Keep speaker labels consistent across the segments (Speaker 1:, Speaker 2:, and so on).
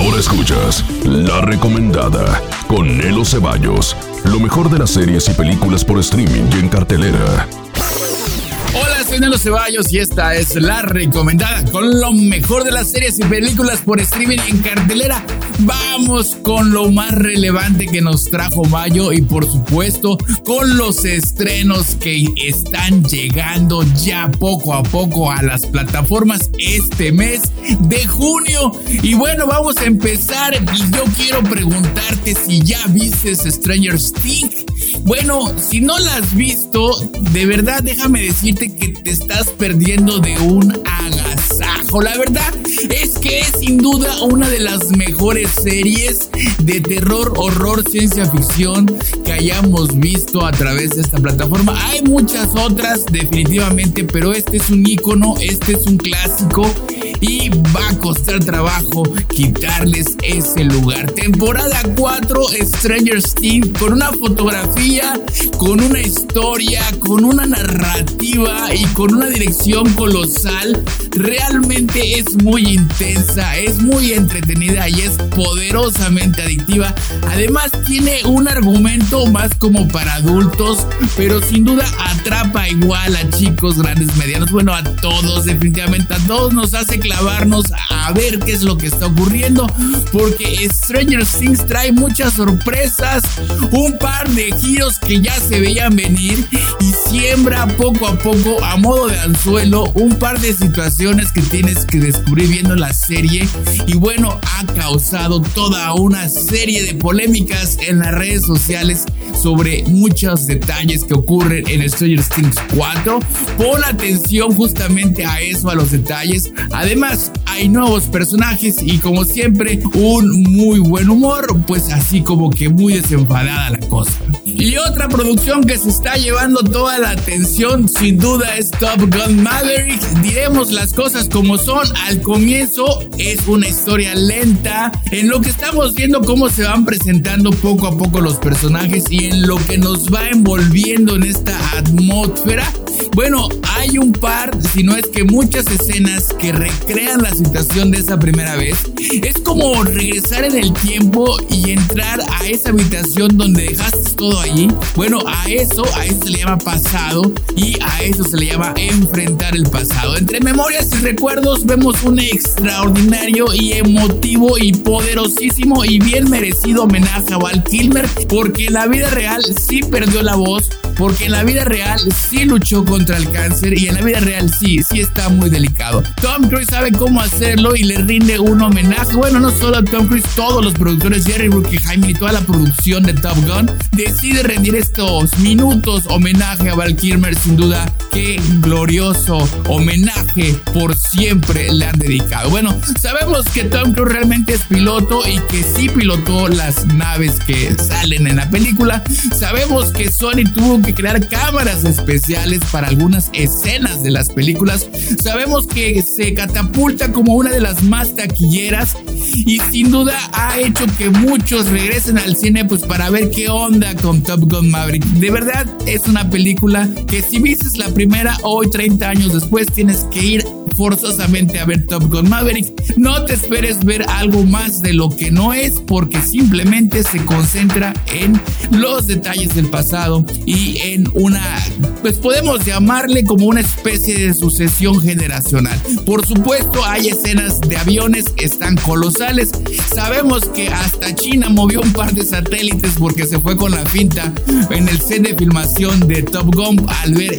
Speaker 1: Ahora escuchas La Recomendada con Nelo Ceballos. Lo mejor de las series y películas por streaming y en cartelera.
Speaker 2: Hola, soy Nelo Ceballos y esta es La Recomendada con lo mejor de las series y películas por streaming y en cartelera. Vamos con lo más relevante que nos trajo mayo y por supuesto con los estrenos que están llegando ya poco a poco a las plataformas este mes de junio. Y bueno, vamos a empezar y yo quiero preguntarte si ya viste Stranger Things. Bueno, si no la has visto, de verdad déjame decirte que te estás perdiendo de un agasajo. La verdad es que es sin duda una de las mejores series de terror, horror, ciencia ficción que hayamos visto a través de esta plataforma. Hay muchas otras definitivamente, pero este es un ícono, este es un clásico y va a costar trabajo quitarles ese lugar. Temporada 4, Stranger Things, con una fotografía, con una historia, con una narrativa y con una dirección colosal. Realmente es muy intensa, es muy entretenida y es poderosamente adictiva. Además tiene un argumento más como para adultos, pero sin duda atrapa igual a chicos, grandes, medianos, bueno, a todos, definitivamente a todos nos hace clavarnos a ver qué es lo que está ocurriendo, porque Stranger Things trae muchas sorpresas, un par de giros que ya se veían venir y siembra poco a poco a modo de anzuelo un par de situaciones que tienes que descubrir viendo la serie. Y bueno, ha causado toda una serie de polémicas en las redes sociales sobre muchos detalles que ocurren en Stranger Things 4. Pon atención justamente a eso, a los detalles. Además, hay nuevos personajes y como siempre, un muy buen humor, pues así como que muy desenfadada la cosa. Y otra producción que se está llevando toda la atención, sin duda, es Top Gun Maverick. Diremos las cosas como son. Al comienzo es una historia lenta, en lo que estamos viendo cómo se van presentando poco a poco los personajes y en lo que nos va envolviendo en esta atmósfera. Bueno, hay un par, si no es que muchas escenas que recrean la situación de esa primera vez. Es como regresar en el tiempo y entrar a esa habitación donde dejaste todo allí. Bueno, a eso se le llama pasado y a eso se le llama enfrentar el pasado. Entre memorias y recuerdos vemos un extraordinario y emotivo y poderosísimo y bien merecido homenaje a Val Kilmer, porque en la vida real sí perdió la voz, porque en la vida real sí luchó contra el cáncer y en la vida real sí está muy delicado. Tom Cruise sabe cómo hacerlo y le rinde un homenaje. Bueno, no solo a Tom Cruise, todos los productores, Jerry Bruckheimer y toda la producción de Top Gun decide rendir estos minutos homenaje a Val Kilmer. Sin duda, qué glorioso homenaje por siempre le han dedicado. Bueno, sabemos que Tom Cruise realmente es piloto y que sí pilotó las naves que salen en la película. Sabemos que Sony tuvo que crear cámaras especiales para algunas escenas de las películas. Sabemos que se catapulta como una de las más taquilleras y sin duda ha hecho que muchos regresen al cine pues para ver qué onda con Top Gun Maverick. De verdad es una película que si viste la primera, hoy 30 años después tienes que ir forzosamente a ver Top Gun Maverick. No te esperes ver algo más de lo que no es, porque simplemente se concentra en los detalles del pasado y en una, pues podemos llamarle como una especie de sucesión generacional. Por supuesto, hay escenas de aviones que están colosales. Sabemos que hasta China movió un par de satélites porque se fue con la finta en el set de filmación de Top Gun al ver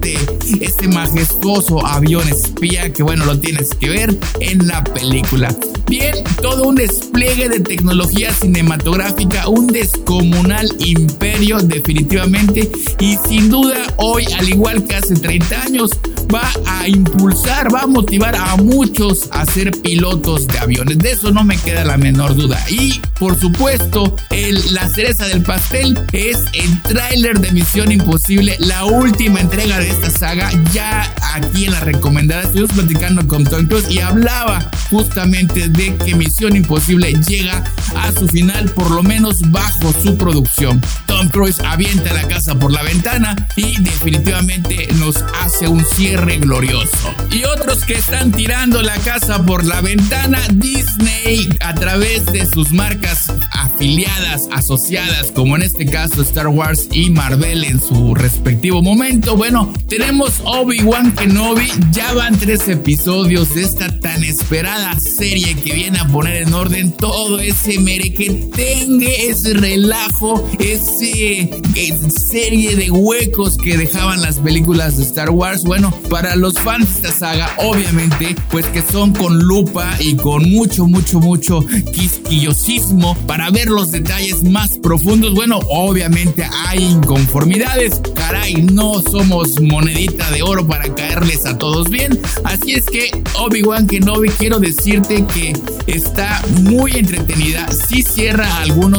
Speaker 2: este majestuoso avión espía, que bueno, lo tienes que ver en la película. Bien, todo un despliegue de tecnología cinematográfica, un descomunal imperio definitivamente, y sin duda hoy, al igual que hace 30 años, va a impulsar, va a motivar a muchos a ser pilotos de aviones. De eso no me queda la menor duda. Y por supuesto, la cereza del pastel es el tráiler de Misión Imposible, la última entrega de esta saga. Ya aquí en La Recomendada estuvimos platicando con Tom Cruise y hablaba justamente de que Misión Imposible llega a su final, por lo menos bajo su producción. Tom Tom Cruise avienta la casa por la ventana y definitivamente nos hace un cierre glorioso. Y otros que están tirando la casa por la ventana, Disney, a través de sus marcas afiliadas, asociadas, como en este caso Star Wars y Marvel en su respectivo momento. Bueno, tenemos Obi-Wan Kenobi, ya van 3 episodios de esta tan esperada serie que viene a poner en orden todo ese merequetengue, ese relajo, ese serie de huecos que dejaban las películas de Star Wars. Bueno, para los fans de esta saga, obviamente, pues que son con lupa y con mucho quisquillosismo para ver los detalles más profundos. Bueno, obviamente hay inconformidades. Caray, no somos monedita de oro para caerles a todos bien. Así es que Obi-Wan Kenobi, quiero decirte que está muy entretenida. Sí cierra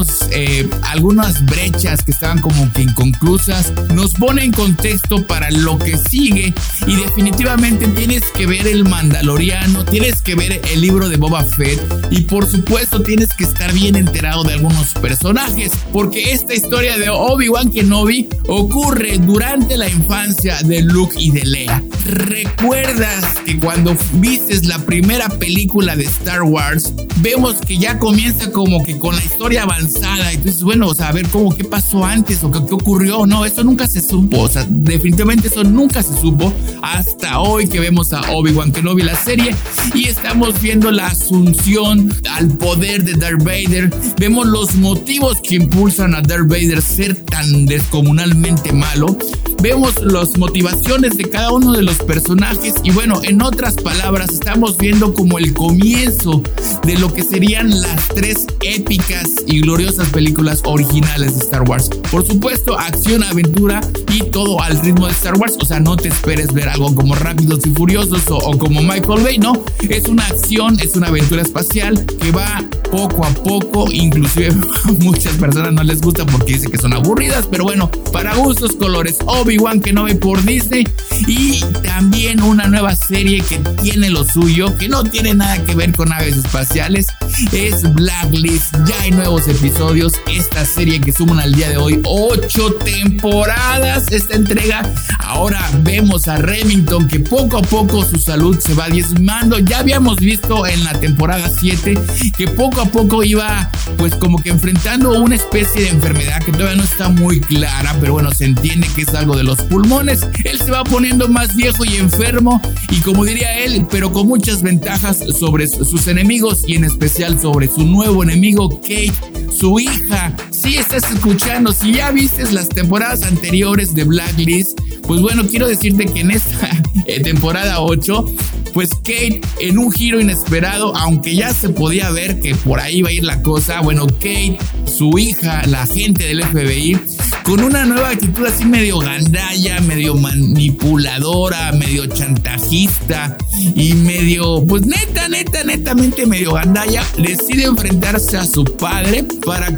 Speaker 2: algunas brechas que estaban como que inconclusas. Nos pone en contexto para lo que sigue. Y definitivamente tienes que ver El Mandaloriano, tienes que ver el libro de Boba Fett. Y por supuesto tienes que estar bien enterado de algunos personajes, porque esta historia de Obi-Wan Kenobi ocurre durante la infancia de Luke y de Leia. ¿Recuerdas que cuando vistes la primera película de Star Wars, vemos que ya comienza como que con la historia avanzada? Y tú dices, bueno, o sea, a ver qué pasó antes o qué ocurrió. No, eso nunca se supo. O sea, definitivamente eso nunca se supo hasta hoy que vemos a Obi-Wan Kenobi la serie y estamos viendo la asunción al poder de Darth Vader. Vemos los motivos que impulsan a Darth Vader ser tan descomunalmente malo. Vemos las motivaciones de cada uno de los personajes y bueno, en otras palabras, estamos viendo como el comienzo de lo que serían las 3 épicas y gloriosas películas originales de Star Wars. Por supuesto, acción, aventura y todo al ritmo de Star Wars. O sea, no te esperes ver algo como Rápidos y Furiosos o como Michael Bay, no. Es una acción, es una aventura espacial que va poco a poco, inclusive a muchas personas no les gusta porque dicen que son aburridas, pero bueno, para gustos colores. Obi-Wan Kenobi por Disney y también una nueva serie que tiene lo suyo, que no tiene nada que ver con naves espaciales, es Blacklist. Ya hay nuevos episodios, esta serie que suman al día de hoy 8 temporadas, esta entrega. Ahora vemos a Remington que poco a poco su salud se va diezmando. Ya habíamos visto en la temporada 7 que poco a poco iba pues como que enfrentando una especie de enfermedad que todavía no está muy clara, pero bueno, se entiende que es algo de los pulmones. Él se va poniendo más viejo y enfermo y como diría él, pero con muchas ventajas sobre sus enemigos y en especial sobre su nuevo enemigo Kate, su hija. Si estás escuchando, si ya viste las temporadas anteriores de Blacklist, pues bueno, quiero decirte que en esta temporada 8, pues Kate, en un giro inesperado, aunque ya se podía ver que por ahí va a ir la cosa, bueno, Kate, su hija, la agente del FBI, con una nueva actitud así medio gandalla, medio manipuladora, medio chantajista y medio, pues netamente medio gandalla, decide enfrentarse a su padre para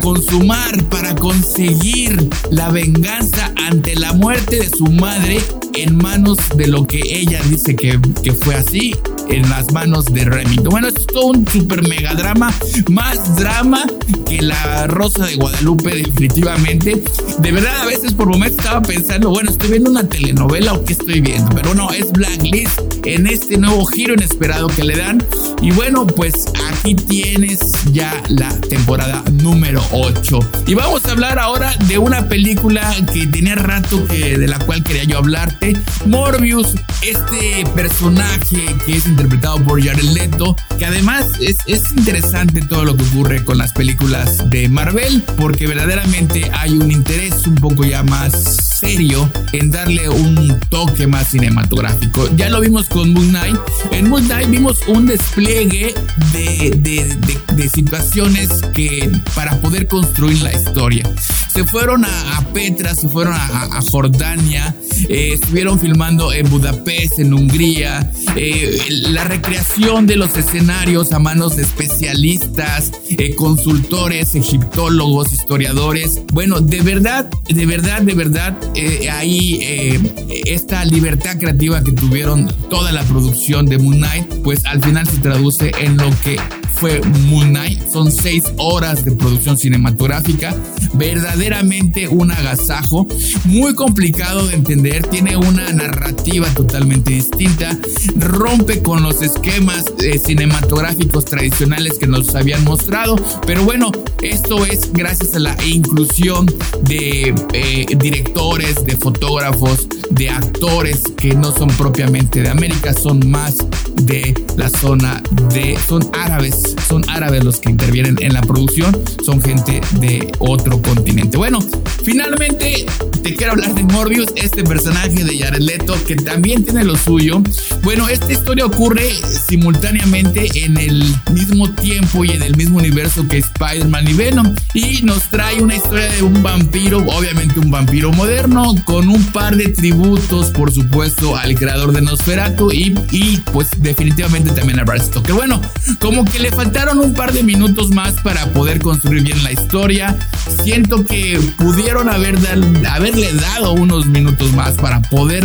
Speaker 2: conseguir la venganza ante la muerte de su madre en manos de lo que ella dice que fue así, en las manos de Remington. Bueno, esto es todo un super mega drama, más drama que La Rosa de Guadalupe, definitivamente. De verdad, a veces por momentos estaba pensando, bueno, ¿estoy viendo una telenovela o qué estoy viendo? Pero no, es Blacklist en este nuevo giro inesperado que le dan. Y bueno, pues aquí tienes ya la temporada número 8. Y vamos a hablar ahora de una película que tenía rato de la cual quería yo hablarte. Morbius, este personaje que es interpretado por Jared Leto, que además es interesante todo lo que ocurre con las películas de Marvel, porque verdaderamente hay un interés un poco ya más serio en darle un toque más cinematográfico. Ya lo vimos con Moon Knight. En Moon Knight vimos un despliegue de situaciones que para poder construir la historia. Se fueron a Petra, se fueron a Jordania, estuvieron filmando en Budapest, en Hungría, la recreación de los escenarios a manos de especialistas, consultores, egiptólogos, historiadores. Bueno, de verdad, ahí esta libertad creativa que tuvieron toda la producción de Moon Knight, pues al final se traduce en lo que fue Moon Knight. Son 6 horas de producción cinematográfica. verdaderamente un agasajo, muy complicado de entender, tiene una narrativa totalmente distinta, rompe con los esquemas cinematográficos tradicionales que nos habían mostrado, pero bueno, esto es gracias a la inclusión de directores, de fotógrafos, de actores que no son propiamente de América, son más de la zona son árabes los que intervienen en la producción, son gente de otro continente. Bueno, finalmente te quiero hablar de Morbius, este personaje de Jared Leto que también tiene lo suyo. Bueno, esta historia ocurre simultáneamente en el mismo tiempo y en el mismo universo que Spider-Man y Venom, y nos trae una historia de un vampiro, obviamente un vampiro moderno, con un par de tributos, por supuesto, al creador de Nosferatu y pues definitivamente también a Bram Stoker. Bueno, como que le faltaron un par de minutos más para poder construir bien la historia. Siento que pudieron haberle dado unos minutos más para poder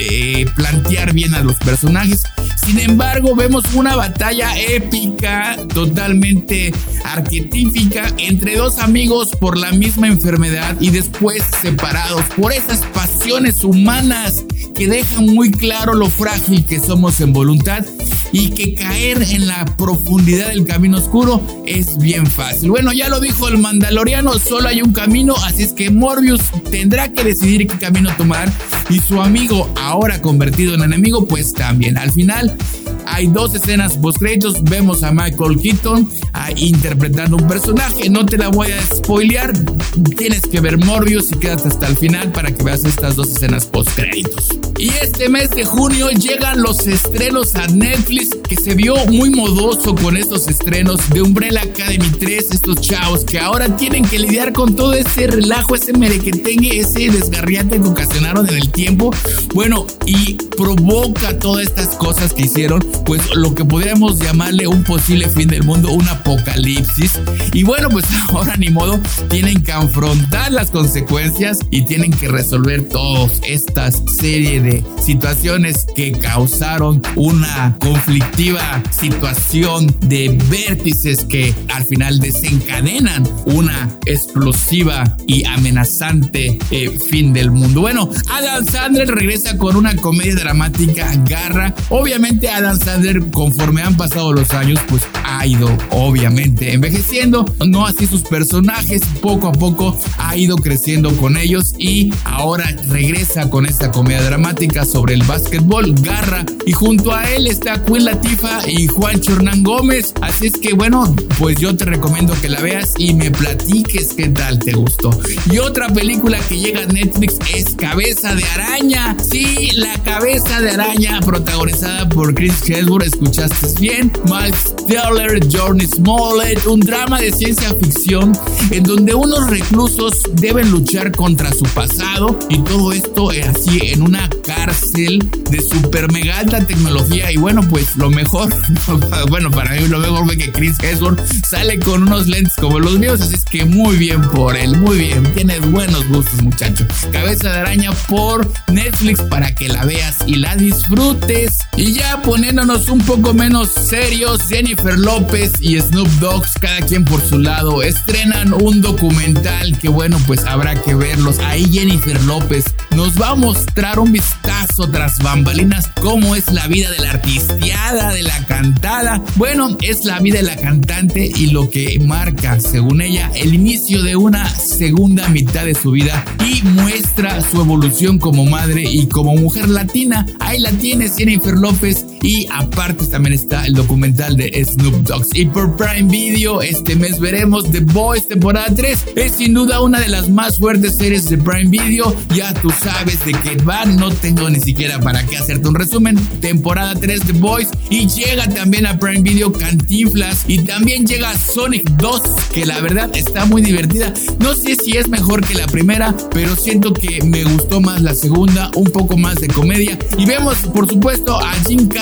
Speaker 2: plantear bien a los personajes. Sin embargo, vemos una batalla épica, totalmente arquetípica, entre dos amigos por la misma enfermedad y después separados por esas pasiones humanas que dejan muy claro lo frágil que somos en voluntad y que caer en la profundidad del camino oscuro es bien fácil. Bueno, ya lo dijo el Mandaloriano, solo hay un camino, así es que Morbius tendrá que decidir qué camino tomar, y su amigo, ahora convertido en enemigo, pues también. Al final hay dos escenas postcréditos, vemos a Michael Keaton interpretando un personaje, no te la voy a spoilear, tienes que ver Morbius y quédate hasta el final para que veas estas dos escenas postcréditos. Y este mes de junio llegan los estrenos a Netflix, que se vio muy modoso con estos estrenos de Umbrella Academy 3, estos chavos que ahora tienen que lidiar con todo ese relajo, ese merequetengue, ese desgarriate que ocasionaron en el tiempo. Bueno, y provoca todas estas cosas que hicieron, pues lo que podríamos llamarle un posible fin del mundo, un apocalipsis. Y bueno, pues ahora ni modo, tienen que afrontar las consecuencias y tienen que resolver todas estas serie de situaciones que causaron una conflictiva situación de vértices que al final desencadenan una explosiva y amenazante fin del mundo. Bueno, Adam Sandler regresa con una comedia dramática, Garra. Obviamente Adam Sandler, conforme han pasado los años, pues ha ido obviamente envejeciendo, no así sus personajes, poco a poco ha ido creciendo con ellos y ahora regresa con esta comedia dramática sobre el básquetbol, Garra, y junto a él está Queen Latifah y Juancho Hernán Gómez, así es que bueno, pues yo te recomiendo que la veas y me platiques qué tal te gustó. Y otra película que llega a Netflix es Cabeza de Araña, sí, La Cabeza de Araña, protagonizada por Chris Hemsworth, escuchaste bien, Miles Teller, Journey Smollett, un drama de ciencia ficción en donde unos reclusos deben luchar contra su pasado y todo esto así en una cárcel de super mega alta tecnología. Y bueno, pues lo mejor, bueno, para mí lo mejor fue que Chris Hemsworth sale con unos lentes como los míos, así es que muy bien por él, muy bien, tienes buenos gustos, muchacho. Cabeza de Araña por Netflix para que la veas y la disfrutes. Y ya poniéndonos un poco menos serios, Jennifer López y Snoop Dogg, cada quien por su lado, estrenan un documental que bueno, pues habrá que verlos. Ahí Jennifer López nos va a mostrar un vistazo tras bambalinas cómo es la vida de la artisteada, de la cantada. Bueno, es la vida de la cantante y lo que marca, según ella, el inicio de una segunda mitad de su vida y muestra su evolución como madre y como mujer latina. Ahí la tienes, Jennifer López, y aparte también está el documental de Snoop Dogg. Y por Prime Video este mes veremos The Boys temporada 3. Es sin duda una de las más fuertes series de Prime Video. Ya tú sabes de qué va, no tengo ni siquiera para qué hacerte un resumen. Temporada 3 The Boys, y llega también a Prime Video Cantinflas, y también llega Sonic 2, que la verdad está muy divertida. No sé si es mejor que la primera, pero siento que me gustó más la segunda, un poco más de comedia. Y vemos por supuesto a Jim Carrey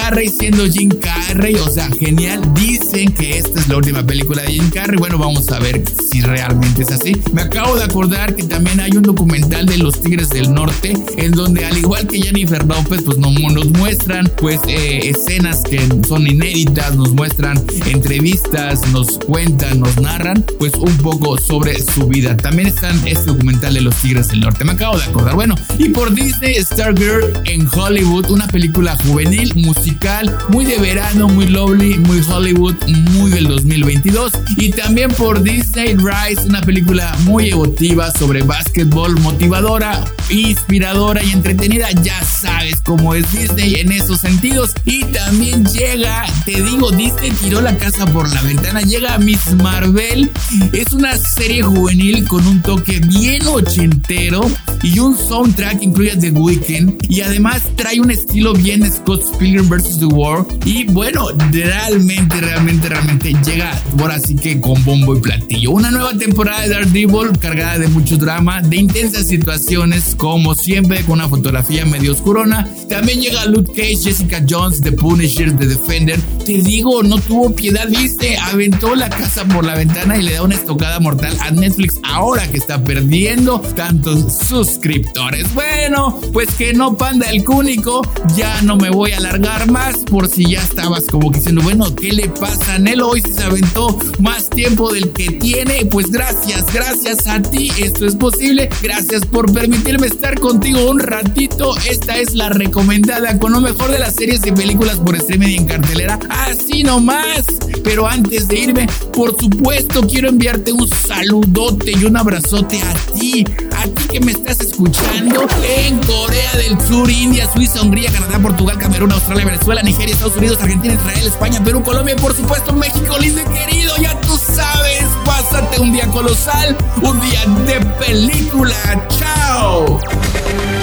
Speaker 2: Carrey siendo Jim Carrey, o sea, genial. Dicen que esta es la última película de Jim Carrey. Bueno, vamos a ver si realmente es así. Me acabo de acordar que también hay un documental de los Tigres del Norte, en donde al igual que Jennifer López, pues nos muestran pues escenas que son inéditas, nos muestran entrevistas, nos cuentan, nos narran pues un poco sobre su vida. También está este documental de los Tigres del Norte, me acabo de acordar. Bueno, y por Disney, Stargirl en Hollywood, una película juvenil, musical, muy de verano, muy lovely, muy Hollywood, muy del 2022. Y también por Disney, Rise, una película muy emotiva sobre básquetbol, motivadora, inspiradora y entretenida. Ya sabes cómo es Disney en esos sentidos. Y también llega, te digo, Disney tiró la casa por la ventana, llega Miss Marvel. Es una serie juvenil con un toque bien ochentero y un soundtrack que incluye The Weeknd, y además trae un estilo bien Scott Pilgrim vs. The World. Y bueno, realmente llega ahora sí que con bombo y platillo. Una nueva temporada de Daredevil cargada de mucho drama, de intensas situaciones, como siempre, con una fotografía medio oscurona. También llega Luke Cage, Jessica Jones, The Punisher, The Defender. Te digo, no tuvo piedad, ¿viste? Aventó la casa por la ventana y le da una estocada mortal a Netflix ahora que está perdiendo tantos suscriptores. Bueno, pues que no, Panda el Cúnico, ya no me voy a alargar más, por si ya estabas como diciendo, bueno, ¿qué le pasa a Nelo? Hoy se aventó más tiempo del que tiene. Pues gracias a ti, esto es posible. Gracias por permitirme estar contigo un ratito. Esta es la recomendada con lo mejor de las series y películas por streaming y en cartelera, así nomás. Pero antes de irme, por supuesto, quiero enviarte un saludote y un abrazote a ti que me estás escuchando en Corea del Sur, India, Suiza, Hungría, Canadá, Portugal, Camerún, Australia, Venezuela, Nigeria, Estados Unidos, Argentina, Israel, España, Perú, Colombia y por supuesto México, lindo y querido. Ya tú sabes, pásate un día colosal, un día de película. ¡Chao!